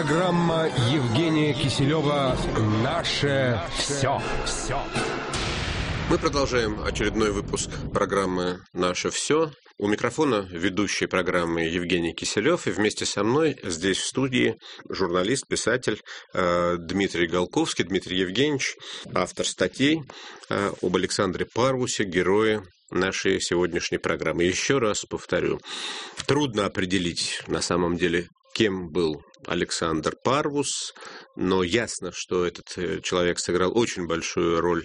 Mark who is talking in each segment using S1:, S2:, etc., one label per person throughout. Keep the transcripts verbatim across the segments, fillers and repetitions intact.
S1: Программа Евгения Киселева «Наше все». все.
S2: Мы продолжаем очередной выпуск программы «Наше все». У микрофона ведущий программы Евгений Киселев, и вместе со мной здесь в студии журналист, писатель э, Дмитрий Голковский, Дмитрий Евгеньевич, автор статей э, об Александре Парвусе, герое нашей сегодняшней программы. Еще раз повторю, трудно определить на самом деле, кем был Александр Парвус, но ясно, что этот человек сыграл очень большую роль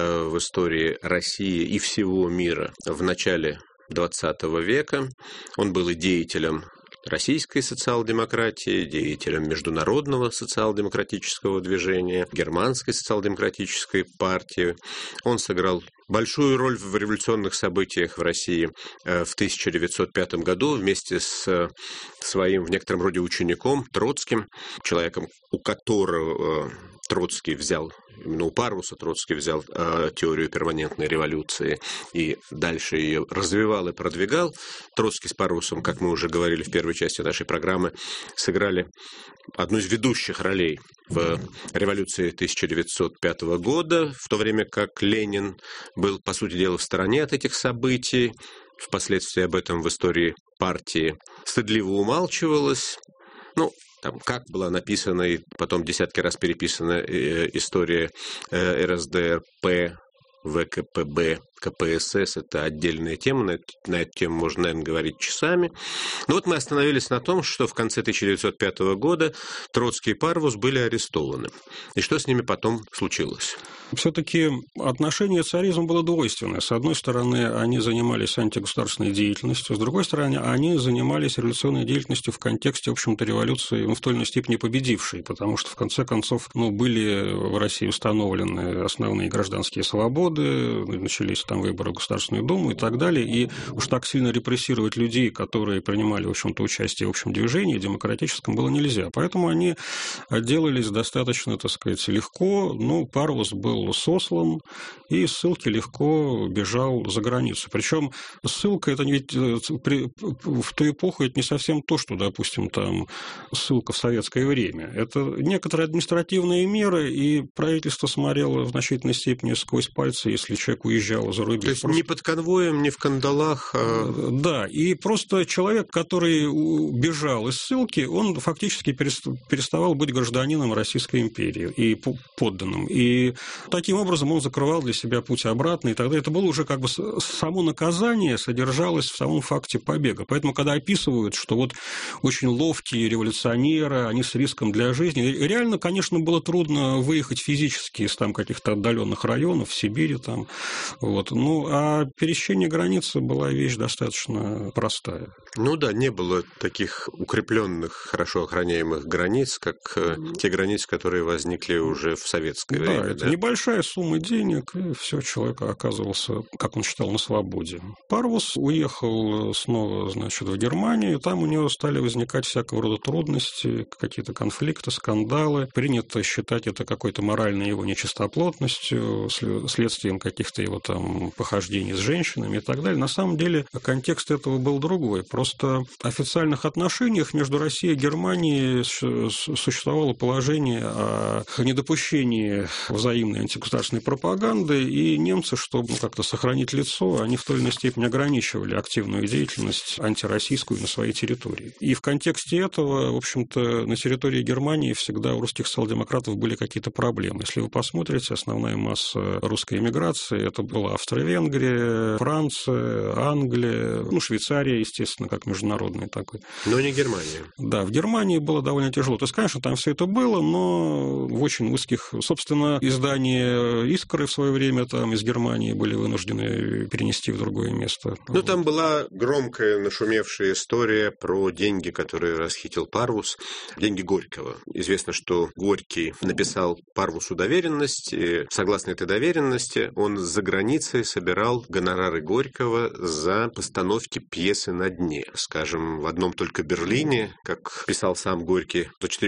S2: в истории России и всего мира в начале двадцатого века. Он был и деятелем российской социал-демократии, деятелем международного социал-демократического движения, германской социал-демократической партии. Он сыграл большую роль в революционных событиях в России в тысяча девятьсот пятом году вместе с своим, в некотором роде, учеником Троцким, человеком, у которого Троцкий взял, именно у Парвуса Троцкий взял э, теорию перманентной революции и дальше ее развивал и продвигал. Троцкий с Парвусом, как мы уже говорили в первой части нашей программы, сыграли одну из ведущих ролей в революции тысяча девятьсот пятого года, в то время как Ленин был, по сути дела, в стороне от этих событий. Впоследствии об этом в истории партии стыдливо умалчивалось. Ну, там, как была написана и потом десятки раз переписана э, история э, эр эс дэ эр пэ, вэ ка пэ бэ, ка пэ эс эс, это отдельная тема, на, на эту тему можно, наверное, говорить часами. Но вот мы остановились на том, что в конце тысяча девятьсот пятого года Троцкий и Парвус были арестованы. И что с ними потом случилось?
S3: Все-таки отношение к царизму было двойственное. С одной стороны, они занимались антигосударственной деятельностью, с другой стороны, они занимались революционной деятельностью в контексте, в общем-то, революции, ну, в той или иной степени победившей, потому что, в конце концов, ну, были в России установлены основные гражданские свободы, начались там выборы в Государственную Думу и так далее, и уж так сильно репрессировать людей, которые принимали, в общем-то, участие в общем движении демократическом, было нельзя. Поэтому они отделались достаточно, так сказать, легко. Ну, Парвус был сослан, и из ссылки легко бежал за границу. Причем ссылка, это ведь при, в ту эпоху это не совсем то, что, допустим, там ссылка в советское время. Это некоторые административные меры, и правительство смотрело в значительной степени сквозь пальцы, если человек уезжал за рубеж.
S2: То есть просто... не под конвоем, не в кандалах. А...
S3: Да, и просто человек, который бежал из ссылки, он фактически переставал быть гражданином Российской империи и подданным. И таким образом он закрывал для себя путь обратно, и тогда это было уже как бы само наказание содержалось в самом факте побега. Поэтому, когда описывают, что вот очень ловкие революционеры, они с риском для жизни, реально, конечно, было трудно выехать физически из там каких-то отдаленных районов, в Сибири там, вот. Ну, а пересечение границы была вещь достаточно простая.
S2: Ну да, не было таких укрепленных, хорошо охраняемых границ, как те границы, которые возникли уже в советское
S3: да,
S2: время.
S3: Это да, это большая сумма денег, и все, человек оказывался, как он считал, на свободе. Парвус уехал снова, значит, в Германию, и там у него стали возникать всякого рода трудности, какие-то конфликты, скандалы. Принято считать это какой-то моральной его нечистоплотностью, следствием каких-то его там похождений с женщинами и так далее. На самом деле контекст этого был другой. Просто в официальных отношениях между Россией и Германией существовало положение о недопущении взаимной антигосударственной пропаганды, и немцы, чтобы как-то сохранить лицо, они в той или иной степени ограничивали активную деятельность антироссийскую на своей территории. И в контексте этого, в общем-то, на территории Германии всегда у русских социал-демократов были какие-то проблемы. Если вы посмотрите, основная масса русской эмиграции – это была Австро-Венгрия, Франция, Англия, ну, Швейцария, естественно, как международный такой.
S2: Но не Германия.
S3: Да, в Германии было довольно тяжело. То есть, конечно, там все это было, но в очень узких, собственно, издания «Искры» в свое время там из Германии были вынуждены перенести в другое место.
S2: Ну, вот. Там была громкая, нашумевшая история про деньги, которые расхитил Парвус, деньги Горького. Известно, что Горький написал Парвусу доверенность, и согласно этой доверенности он за границей собирал гонорары Горького за постановки пьесы «На дне». Скажем, в одном только Берлине, как писал сам Горький, за четыре года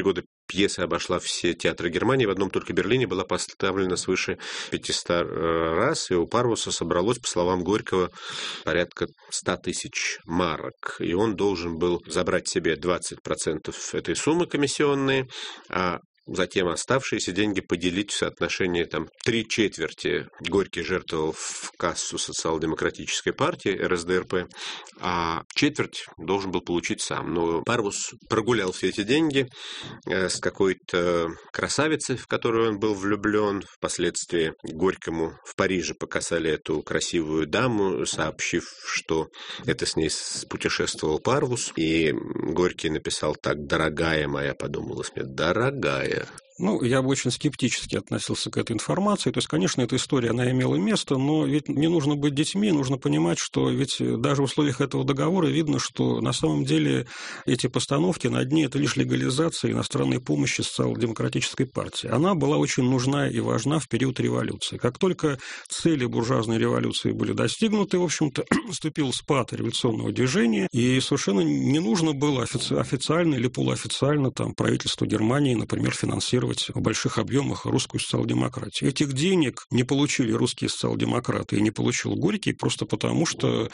S2: пьеса обошла все театры Германии. В одном только Берлине была поставлена свыше пятисот раз, и у Парвуса собралось, по словам Горького, порядка ста тысяч марок. И он должен был забрать себе двадцать процентов этой суммы комиссионные, а затем оставшиеся деньги поделить в соотношении там три четверти. Горький жертвовал в кассу социал-демократической партии эр эс дэ эр пэ, а четверть должен был получить сам. Но Парвус прогулял все эти деньги с какой-то красавицей, в которую он был влюблен. Впоследствии Горькому в Париже показали эту красивую даму, сообщив, что это с ней путешествовал Парвус. И Горький написал так: «Дорогая моя», подумалось мне, «дорогая».
S3: Ну, я бы очень скептически относился к этой информации. То есть, конечно, эта история, она имела место, но ведь не нужно быть детьми, нужно понимать, что ведь даже в условиях этого договора видно, что на самом деле эти постановки на дне – это лишь легализация иностранной помощи социал-демократической партии. Она была очень нужна и важна в период революции. Как только цели буржуазной революции были достигнуты, в общем-то, наступил спад революционного движения, и совершенно не нужно было офици- официально или полуофициально там, правительству Германии, например, финансировать в больших объемах русскую социал-демократию. Этих денег не получили русские социал-демократы и не получил Горький просто потому, что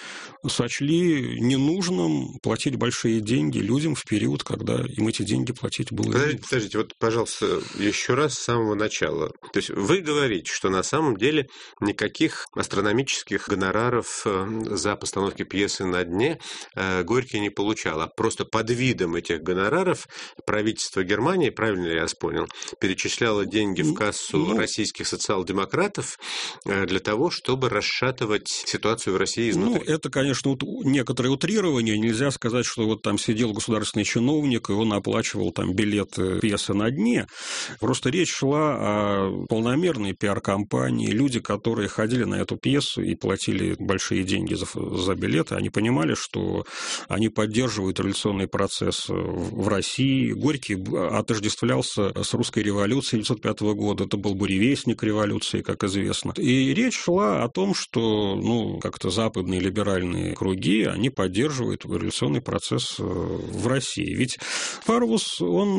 S3: сочли ненужным платить большие деньги людям в период, когда им эти деньги платить было
S2: Подождите,
S3: ненужно.
S2: подождите, вот, пожалуйста, еще раз с самого начала. То есть вы говорите, что на самом деле никаких астрономических гонораров за постановки пьесы на дне Горький не получал, а просто под видом этих гонораров правительство Германии, правильно ли я понял, перечисляла деньги в кассу ну, российских социал-демократов для того, чтобы расшатывать ситуацию в России изнутри.
S3: Ну, это, конечно, некоторое утрирование. Нельзя сказать, что вот там сидел государственный чиновник, и он оплачивал там билеты пьесы на дне. Просто речь шла о полномерной пиар-компании. Люди, которые ходили на эту пьесу и платили большие деньги за, за билеты, они понимали, что они поддерживают революционный процесс в России. Горький отождествлялся с русской революцией тысяча девятьсот пятого года. Это был буревестник революции, как известно. И речь шла о том, что ну, как-то западные либеральные круги, они поддерживают революционный процесс в России. Ведь Парвус,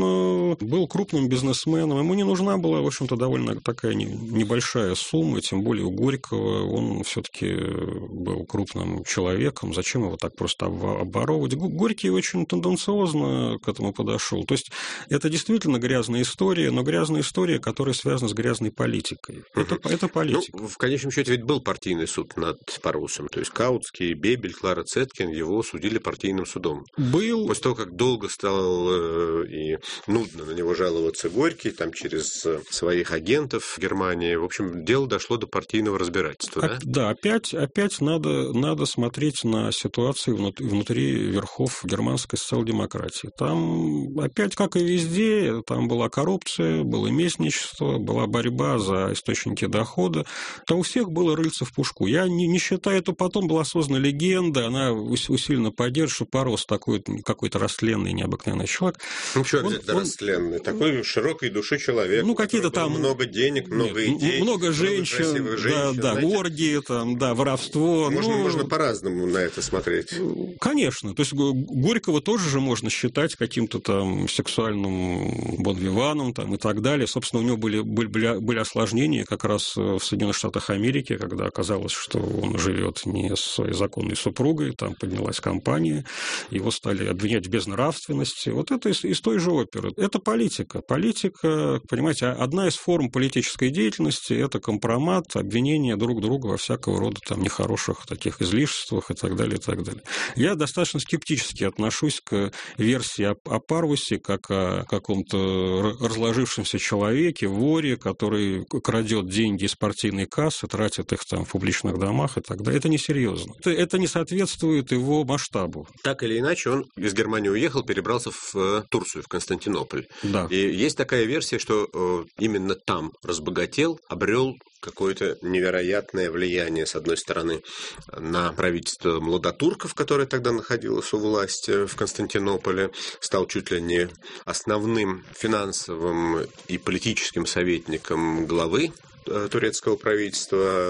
S3: он был крупным бизнесменом, ему не нужна была, в общем-то, довольно такая небольшая сумма, тем более у Горького он все-таки был крупным человеком. Зачем его так просто обворовывать? Горький очень тенденциозно к этому подошел. То есть это действительно грязная история, но грязная история, которая связана с грязной политикой. Это, угу. это политика.
S2: Ну, в конечном счете ведь был партийный суд над Парвусом. То есть Каутский, Бебель, Клара Цеткин его судили партийным судом.
S3: Был.
S2: После того, как долго стал э, и нудно на него жаловаться Горький, там через своих агентов в Германии, в общем, дело дошло до партийного разбирательства.
S3: А,
S2: да?
S3: да, опять, опять надо, надо смотреть на ситуацию внутри, внутри верхов германской социал-демократии. Там опять, как и везде, там была коррупция, было местничество, была борьба за источники дохода. Там у всех было рыльце в пушку. Я не, не считаю, это потом была создана легенда, она усиленно поддерживает, что Парвус такой какой-то растленный, необыкновенный человек.
S2: Ну, что
S3: он,
S2: это
S3: он...
S2: растленный? Такой широкой души человек.
S3: Ну, какие-то там...
S2: Много денег, много Нет, идей.
S3: Много женщин, много женщин да, да, оргии, там, да, воровство.
S2: Можно,
S3: ну...
S2: можно по-разному на это смотреть.
S3: Конечно. То есть Горького тоже же можно считать каким-то там сексуальным бонвиваном там, и так далее. Собственно, у него были, были, были осложнения как раз в Соединенных Штатах Америки, когда оказалось, что он живет не с своей законной супругой, там поднялась кампания, его стали обвинять в безнравственности. Вот это из, из той же оперы. Это политика. Политика, понимаете, одна из форм политической деятельности – это компромат, обвинение друг друга во всякого рода там нехороших таких излишествах и так далее, и так далее. Я достаточно скептически отношусь к версии о, о Парвусе как о каком-то разложившемся человеке, воре, который крадет деньги из партийной кассы, тратит их там в публичных домах и так далее. Это несерьезно. Это, это не соответствует его масштабу.
S2: Так или иначе, он из Германии уехал, перебрался в Турцию, в Константинополь.
S3: Да.
S2: И есть такая версия, что именно там разбогател, обрел какое-то невероятное влияние, с одной стороны, на правительство младотурков, которое тогда находилось у власти в Константинополе, стал чуть ли не основным финансовым и политическим советником главы турецкого правительства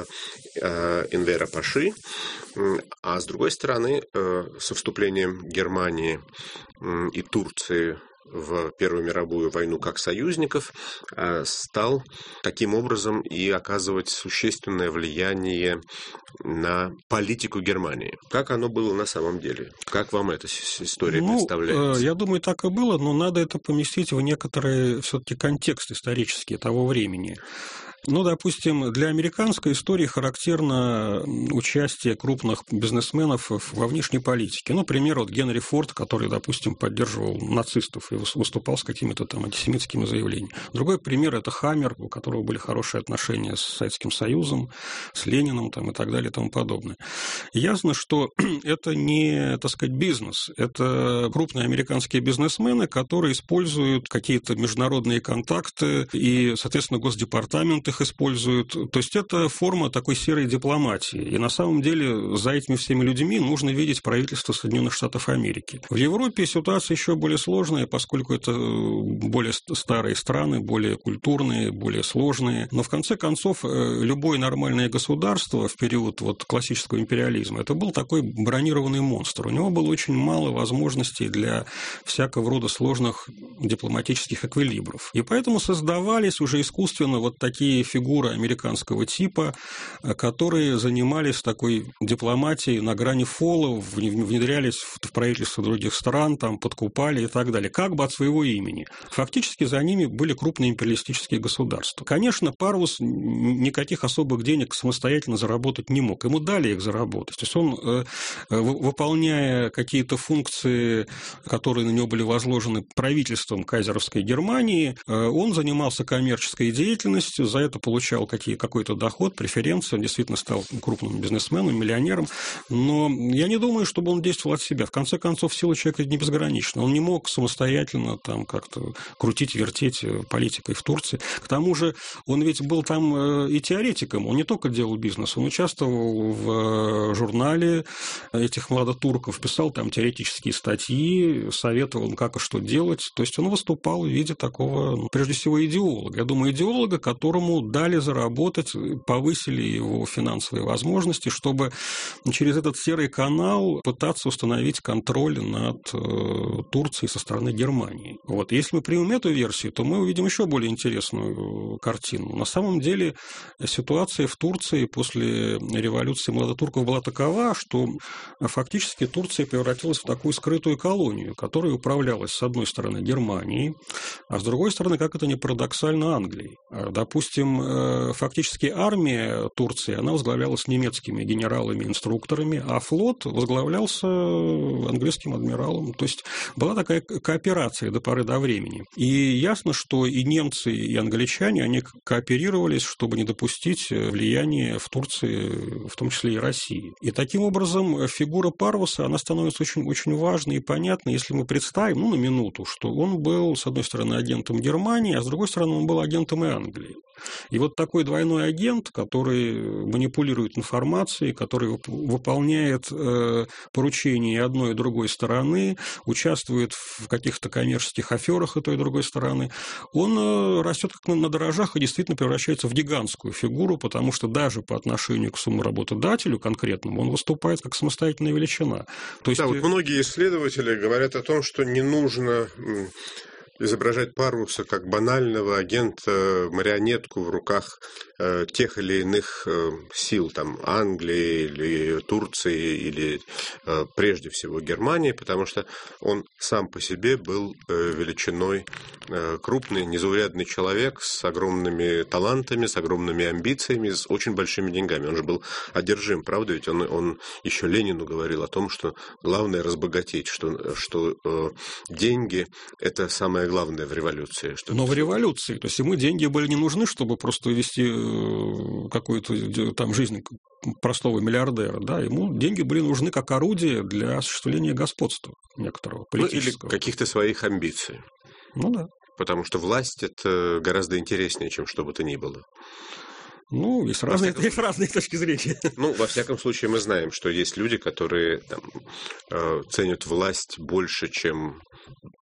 S2: Энвера Паши, а с другой стороны, со вступлением Германии и Турции в Первую мировую войну как союзников, стал таким образом и оказывать существенное влияние на политику Германии. Как оно было на самом деле? Как вам эта история
S3: ну,
S2: представляется?
S3: Я думаю, так и было, но надо это поместить в некоторый все-таки контекст исторический того времени. Ну, допустим, для американской истории характерно участие крупных бизнесменов во внешней политике. Ну, например, вот Генри Форд, который, допустим, поддерживал нацистов и выступал с какими-то там антисемитскими заявлениями. Другой пример – это Хаммер, у которого были хорошие отношения с Советским Союзом, с Лениным там, и так далее и тому подобное. Ясно, что это не, так сказать, бизнес. Это крупные американские бизнесмены, которые используют какие-то международные контакты и, соответственно, Госдепартамент их используют. То есть это форма такой серой дипломатии. И на самом деле за этими всеми людьми нужно видеть правительство Соединенных Штатов Америки. В Европе ситуация еще более сложная, поскольку это более старые страны, более культурные, более сложные. Но в конце концов любое нормальное государство в период вот классического империализма это был такой бронированный монстр. У него было очень мало возможностей для всякого рода сложных дипломатических эквилибров. И поэтому создавались уже искусственно вот такие фигуры американского типа, которые занимались такой дипломатией на грани фола, внедрялись в правительство других стран, там, подкупали и так далее, как бы от своего имени. Фактически за ними были крупные империалистические государства. Конечно, Парвус никаких особых денег самостоятельно заработать не мог. Ему дали их заработать. То есть он, выполняя какие-то функции, которые на него были возложены правительством кайзеровской Германии, он занимался коммерческой деятельностью, за это получал какие, какой-то доход, преференции, он действительно стал крупным бизнесменом, миллионером, но я не думаю, чтобы он действовал от себя. В конце концов, сила человека не безгранична. Он не мог самостоятельно там как-то крутить, вертеть политикой в Турции. К тому же он ведь был там и теоретиком, он не только делал бизнес, он участвовал в журнале этих молодотурков, писал там теоретические статьи, советовал, как и что делать. То есть он выступал в виде такого, ну, прежде всего, идеолога. Я думаю, идеолога, которому дали заработать, повысили его финансовые возможности, чтобы через этот серый канал пытаться установить контроль над Турцией со стороны Германии. Вот. Если мы примем эту версию, то мы увидим еще более интересную картину. На самом деле ситуация в Турции после революции молодотурков была такова, что фактически Турция превратилась в такую скрытую колонию, которая управлялась, с одной стороны, Германией, а с другой стороны, как это ни парадоксально, Англией. Допустим, фактически армия Турции, она возглавлялась немецкими генералами-инструкторами, а флот возглавлялся английским адмиралом. То есть была такая кооперация до поры до времени. И ясно, что и немцы, и англичане, они кооперировались, чтобы не допустить влияния в Турции, в том числе и России. И таким образом фигура Парвуса, она становится очень, очень важной и понятной, если мы представим, ну, на минуту, что он был, с одной стороны, агентом Германии, а с другой стороны, он был агентом и Англии. И вот такой двойной агент, который манипулирует информацией, который выполняет поручения и одной, и другой стороны, участвует в каких-то коммерческих аферах и той, и другой стороны, он растет как на дрожжах и действительно превращается в гигантскую фигуру, потому что даже по отношению к своему работодателю конкретному он выступает как самостоятельная величина. То есть...
S2: Да, вот многие исследователи говорят о том, что не нужно изображать Парвуса как банального агента, марионетку в руках тех или иных сил, там, Англии или Турции, или прежде всего Германии, потому что он сам по себе был величиной крупный, незаурядный человек с огромными талантами, с огромными амбициями, с очень большими деньгами. Он же был одержим, правда? Ведь он, он еще Ленину говорил о том, что главное разбогатеть, что, что э, деньги – это самое главное в революции. Что
S3: Но в революции, то есть ему деньги были не нужны, чтобы просто вести какую-то там жизнь простого миллиардера, да, ему деньги были нужны как орудие для осуществления господства некоторого, политического.
S2: Ну, или каких-то своих амбиций.
S3: Ну, да.
S2: Потому что власть – это гораздо интереснее, чем что бы то ни было.
S3: Ну, есть разные, есть разные точки зрения.
S2: Ну, во всяком случае, мы знаем, что есть люди, которые там, э, ценят власть больше, чем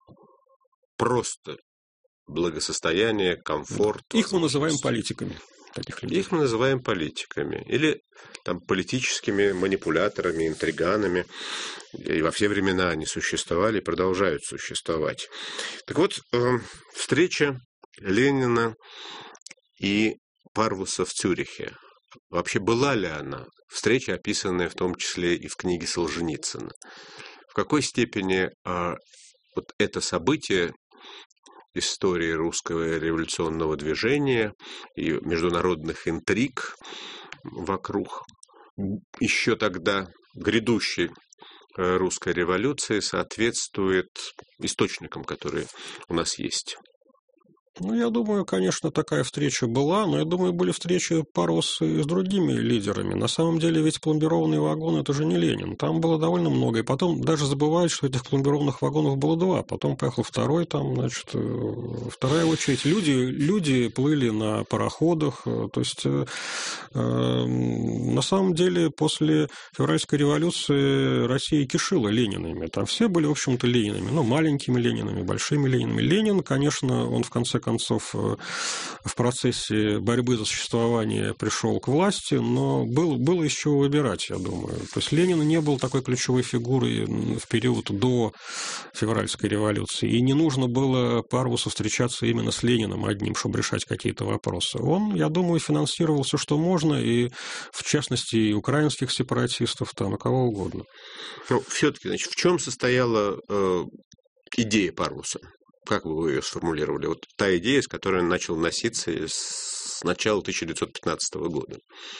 S2: просто благосостояние, комфорт.
S3: Их мы называем политиками. таких людей.
S2: Их мы называем политиками или там, политическими манипуляторами, интриганами. И во все времена они существовали и продолжают существовать. Так вот, встреча Ленина и Парвуса в Цюрихе. Вообще была ли она? Встреча, описанная в том числе и в книге Солженицына. В какой степени а, вот это событие истории русского революционного движения и международных интриг вокруг еще тогда грядущей русской революции соответствует источникам, которые у нас есть?
S3: Ну, я думаю, конечно, такая встреча была, но я думаю, были встречи Парвуса и с другими лидерами. На самом деле, ведь пломбированный вагон – это же не Ленин. Там было довольно много. И потом даже забывают, что этих пломбированных вагонов было два. Потом поехал второй, там, значит, вторая очередь. Люди, люди плыли на пароходах. То есть, э, на самом деле, после февральской революции Россия кишила Ленинами. Там все были, в общем-то, Ленинами. Ну, маленькими Ленинами, большими Ленинами. Ленин, конечно, он в конце концов в процессе борьбы за существование пришел к власти, но был, было из чего выбирать, я думаю. То есть Ленин не был такой ключевой фигурой в период до февральской революции, и не нужно было Парвусу встречаться именно с Лениным одним, чтобы решать какие-то вопросы. Он, я думаю, финансировал все, что можно, и в частности и украинских сепаратистов, там, и кого угодно.
S2: Но все-таки, значит, в чем состояла э, идея Парвуса? Как бы вы ее сформулировали? Вот та идея, с которой он начал носиться с начала тысяча девятьсот пятнадцатого года.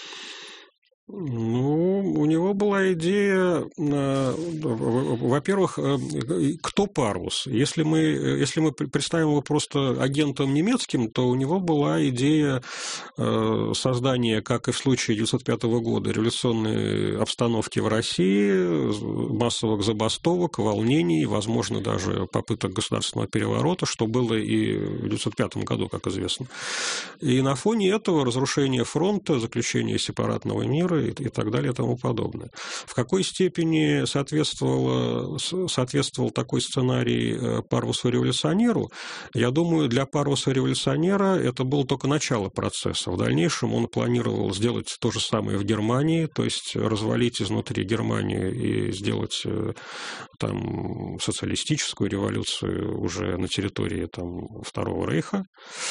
S3: Ну, у него была идея, во-первых, кто Парвус? Если мы, если мы представим его просто агентом немецким, то у него была идея создания, как и в случае девятьсот пятого года, революционной обстановки в России, массовых забастовок, волнений, возможно, даже попыток государственного переворота, что было и в девятьсот пятом году, как известно. И на фоне этого разрушение фронта, заключение сепаратного мира и, и так далее и тому подобное. В какой степени соответствовал, соответствовал такой сценарий Парвусу-революционеру? Я думаю, для Парвуса-революционера это было только начало процесса. В дальнейшем он планировал сделать то же самое в Германии, то есть развалить изнутри Германию и сделать там социалистическую революцию уже на территории там, Второго Рейха.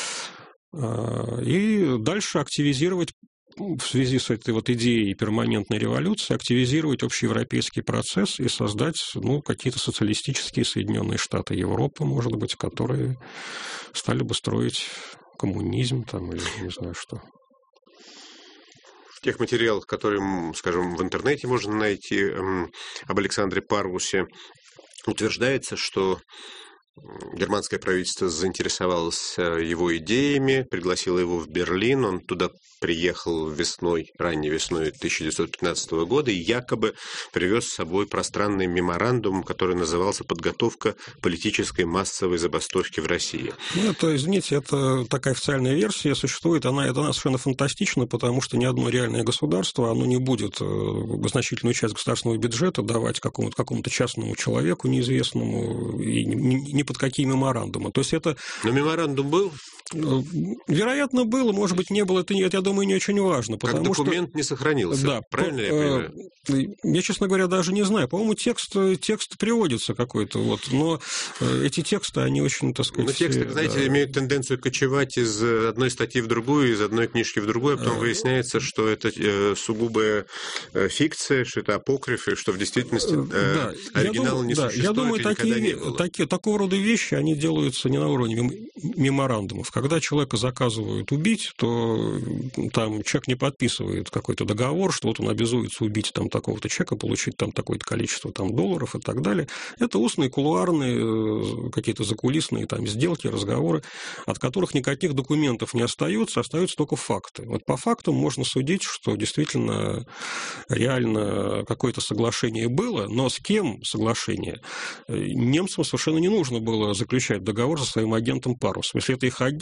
S3: И дальше активизировать в связи с этой вот идеей перманентной революции, активизировать общеевропейский процесс и создать ну, какие-то социалистические Соединенные Штаты Европы, может быть, которые стали бы строить коммунизм там, или не знаю что.
S2: В тех материалах, которые, скажем, в интернете можно найти об Александре Парвусе, утверждается, что германское правительство заинтересовалось его идеями, пригласило его в Берлин, он туда приехал весной, ранней весной тысяча девятьсот пятнадцатого года и якобы привез с собой пространный меморандум, который назывался «Подготовка политической массовой забастовки в России».
S3: Ну, это, извините, это такая официальная версия существует, она, это она совершенно фантастична, потому что ни одно реальное государство, оно не будет значительную часть государственного бюджета давать какому-то, какому-то частному человеку неизвестному и ни, ни под какие меморандумы. То есть это...
S2: Но меморандум был?
S3: Вероятно, было, может быть, не было. Это, я думаю, не очень важно.
S2: Как документ что... не сохранился, да, правильно по, я понимаю?
S3: Я, честно говоря, даже не знаю. По-моему, текст, текст приводится какой-то, вот, но эти тексты, они очень, так сказать...
S2: Но тексты, знаете, да, имеют тенденцию кочевать из одной статьи в другую, из одной книжки в другую, а потом выясняется, что это сугубая фикция, что это апокриф, и что в действительности да, оригинала думаю, не да, существует,
S3: я думаю,
S2: и
S3: такие,
S2: никогда не было.
S3: Такие, такого рода вещи, они делаются не на уровне меморандумов. Когда человека заказывают убить, то там человек не подписывает какой-то договор, что вот он обязуется убить там такого-то человека, получить там такое-то количество там долларов и так далее. Это устные, кулуарные, какие-то закулисные там сделки, разговоры, от которых никаких документов не остается, остаются только факты. Вот по фактам можно судить, что действительно реально какое-то соглашение было, но с кем соглашение? Немцам совершенно не нужно было заключать договор со своим агентом Парвусом. Если это их агент,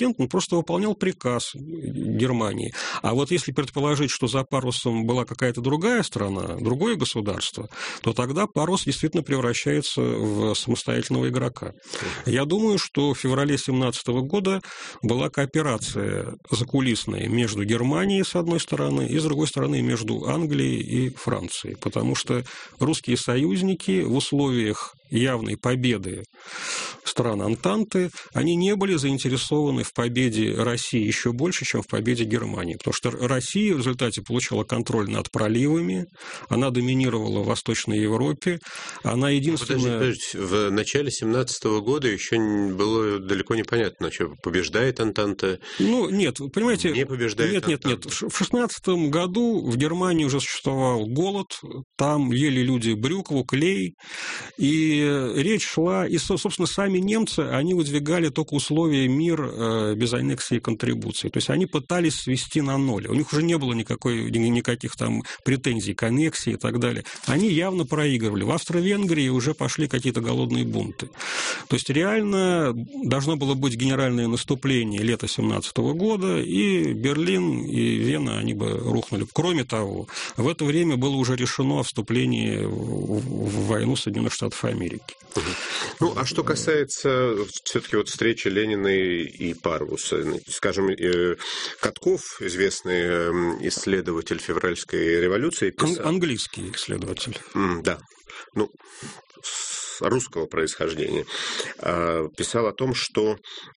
S3: президент, он просто выполнял приказ Германии. А вот если предположить, что за парусом была какая-то другая страна, другое государство, то тогда парус действительно превращается в самостоятельного игрока. Я думаю, что в феврале семнадцатого года была кооперация закулисная между Германией, с одной стороны, и, с другой стороны, между Англией и Францией. Потому что русские союзники в условиях явной победы стран Антанты, они не были заинтересованы в победе России еще больше, чем в победе Германии. Потому что Россия в результате получила контроль над проливами, она доминировала в Восточной Европе, она единственная...
S2: Подождите, подождите. В начале семнадцатого года еще было далеко непонятно, что побеждает Антанта,
S3: Ну, нет, вы понимаете...
S2: не побеждает
S3: Нет, нет, нет.
S2: Антанта.
S3: В шестнадцатом году в Германии уже существовал голод, там ели люди брюкву, клей, и речь шла, и, собственно, сами немцы, они выдвигали только условия мир без аннексии и контрибуции. То есть они пытались свести на ноль. У них уже не было никакой, никаких там претензий к аннексии и так далее. Они явно проигрывали. В Австро-Венгрии уже пошли какие-то голодные бунты. То есть реально должно было быть генеральное наступление лета семнадцатого года, и Берлин, и Вена, они бы рухнули. Кроме того, в это время было уже решено о вступлении в войну Соединенных Штатов Америки.
S2: Ну, а что касается все-таки вот встречи Ленина и Парвуса, скажем, Катков, известный исследователь февральской революции, писал...
S3: Ан- английский исследователь.
S2: Mm, да, ну, русского происхождения, писал о том, что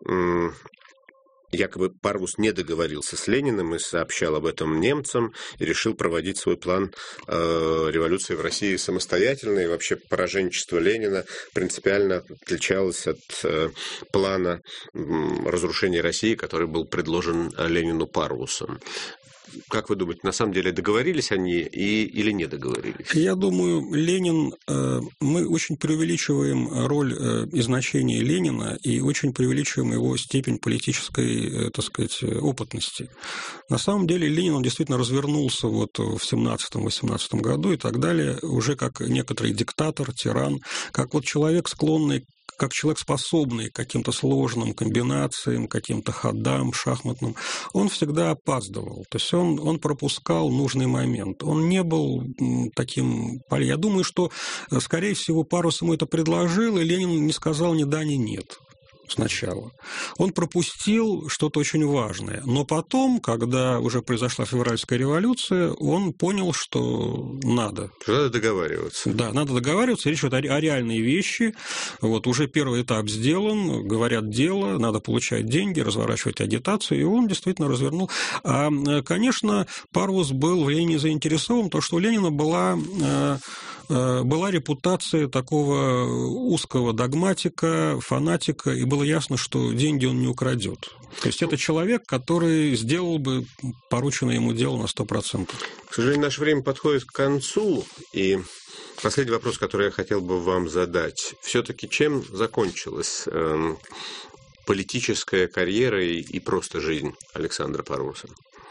S2: якобы Парвус не договорился с Лениным и сообщал об этом немцам и решил проводить свой план э, революции в России самостоятельно. И вообще пораженчество Ленина принципиально отличалось от э, плана э, разрушения России, который был предложен Ленину Парвусом. Как вы думаете, на самом деле договорились они и, или не договорились?
S3: Я думаю, Ленин, мы очень преувеличиваем роль и значение Ленина и очень преувеличиваем его степень политической, так сказать, опытности. На самом деле Ленин, он действительно развернулся вот в семнадцатом-восемнадцатом году и так далее, уже как некоторый диктатор, тиран, как вот человек, склонный, как человек, способный к каким-то сложным комбинациям, каким-то ходам шахматным, он всегда опаздывал. То есть он, он пропускал нужный момент. Он не был таким... Я думаю, что, скорее всего, Парус ему это предложил, и Ленин не сказал ни да, ни нет сначала. Он пропустил что-то очень важное. Но потом, когда уже произошла февральская революция, он понял, что надо.
S2: Надо договариваться.
S3: Да, надо договариваться. Речь идет о, о реальной вещи. Вот уже первый этап сделан, говорят дело, надо получать деньги, разворачивать агитацию, и он действительно развернул. А, конечно, Парвус был в Ленине заинтересован, потому что у Ленина была... была репутация такого узкого догматика, фанатика, и было ясно, что деньги он не украдет. То есть это человек, который сделал бы порученное ему дело на сто процентов.
S2: К сожалению, наше время подходит к концу, и последний вопрос, который я хотел бы вам задать. Все-таки чем закончилась э, политическая карьера и, и просто жизнь Александра Парвуса?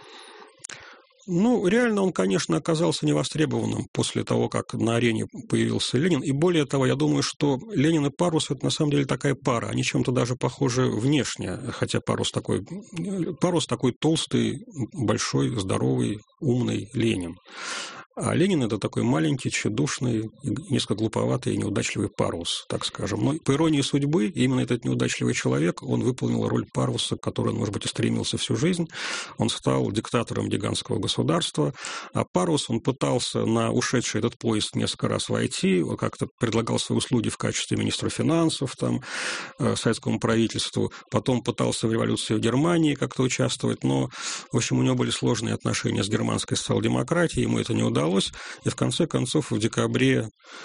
S3: Ну, реально он, конечно, оказался невостребованным после того, как на арене появился Ленин. И более того, я думаю, что Ленин и Парвус – это на самом деле такая пара. Они чем-то даже похожи внешне, хотя Парвус такой, Парвус такой толстый, большой, здоровый, умный Ленин. А Ленин – это такой маленький, тщедушный, несколько глуповатый и неудачливый Парвус, так скажем. Но по иронии судьбы, именно этот неудачливый человек, он выполнил роль Парвуса, к которой он, может быть, и стремился всю жизнь. Он стал диктатором гигантского государства, а Парвус, он пытался на ушедший этот поезд несколько раз войти, он как-то предлагал свои услуги в качестве министра финансов там, советскому правительству, потом пытался в революции в Германии как-то участвовать, но, в общем, у него были сложные отношения с германской социал-демократией, ему это не удалось. И в конце концов в декабре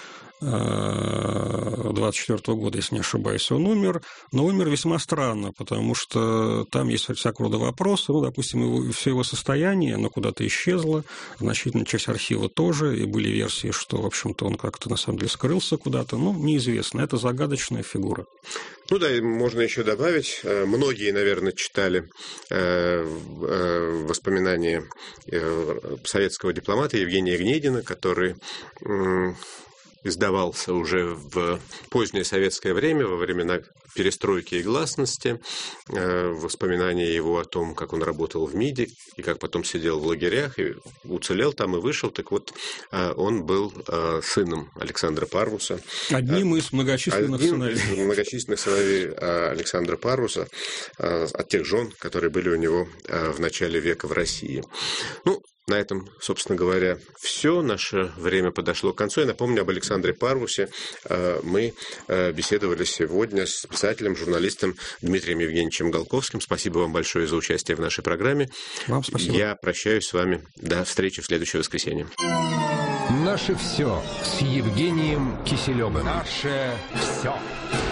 S3: двадцать четвёртого года, если не ошибаюсь, он умер, но умер весьма странно, потому что там есть всякого рода вопросы, ну, допустим, его, все его состояние, оно куда-то исчезло, значительная часть архива тоже, и были версии, что, в общем-то, он как-то, на самом деле, скрылся куда-то, ну, неизвестно, это загадочная фигура.
S2: Ну да, можно еще добавить, многие, наверное, читали воспоминания советского дипломата Евгения Гнедина, который издавался уже в позднее советское время, во времена перестройки и гласности. Воспоминания его о том, как он работал в МИДе и как потом сидел в лагерях и уцелел там и вышел. Так вот, он был сыном Александра Парвуса.
S3: Одним из многочисленных
S2: Одним
S3: сыновей.
S2: из многочисленных сыновей Александра Парвуса, от тех жен, которые были у него в начале века в России. Ну, на этом, собственно говоря, все. Наше время подошло к концу. Я напомню об Александре Парвусе. Мы беседовали сегодня с писателем, журналистом Дмитрием Евгеньевичем Голковским. Спасибо вам большое за участие в нашей программе.
S3: Вам спасибо.
S2: Я прощаюсь с вами. До встречи в следующее воскресенье.
S1: Наше все с Евгением Киселевым. Наше все.